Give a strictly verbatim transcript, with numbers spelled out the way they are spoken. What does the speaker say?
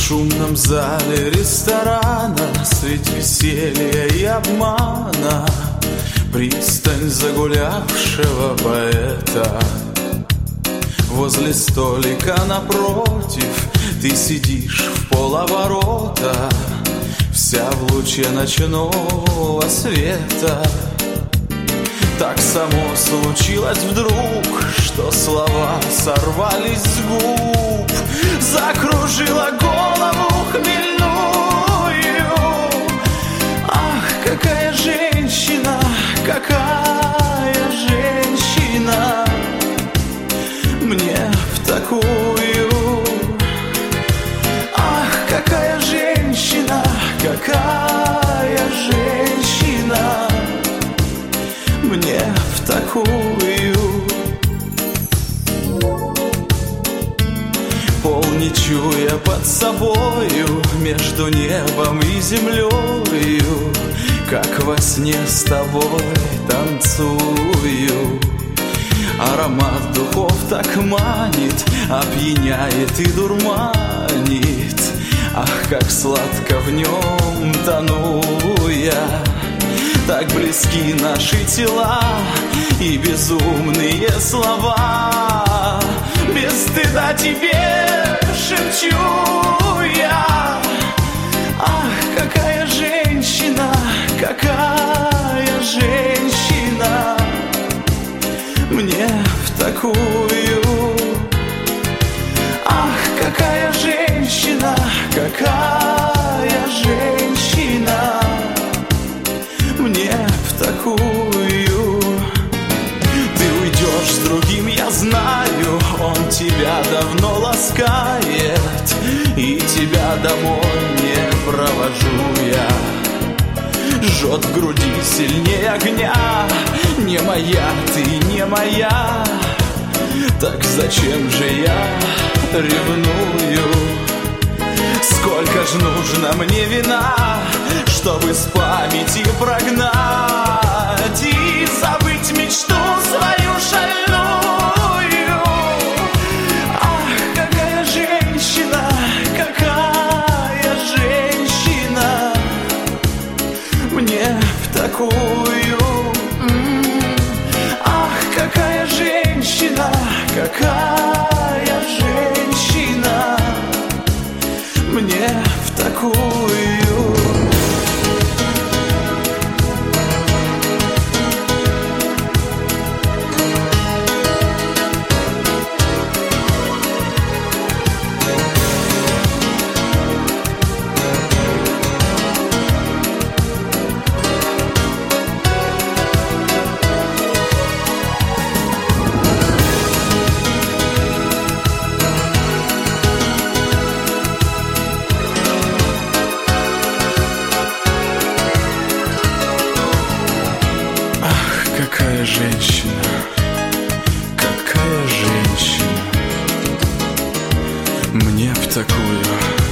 шумном зале ресторана средь веселья и обмана пристань загулявшего поэта. Возле столика напротив ты сидишь в полоборота, вся в луче ночного света. Так само случилось вдруг, что слова сорвались с губ, закружила голову хмельную. Ах, какая женщина, какая женщина, мне в такую. Ах, какая женщина, какая женщина, мне в такую. Пол не чуя под собою, между небом и землею, как во сне с тобой танцую. Аромат духов так манит, опьяняет и дурманит. Ах, как сладко в нем тону я. Так близки наши тела и безумные слова. Без стыда тебе шепчу я. Ах, какая женщина, какая женщина, мне в такую. Ах, какая женщина, какая женщина, мне в такую. Ты уйдешь с другим, я знаю, он тебя давно ласкает, и тебя домой не провожу я. Жжет в груди сильнее огня, не моя ты, не моя. Так зачем же я ревную? Сколько ж нужно мне вина, чтобы с памяти прогнать и забыть мечту свою шальную. Ах, какая женщина, какая женщина, мне в такую. Ах, какая женщина, какая женщина, мне в такую. Какая женщина, какая женщина, мне в такую.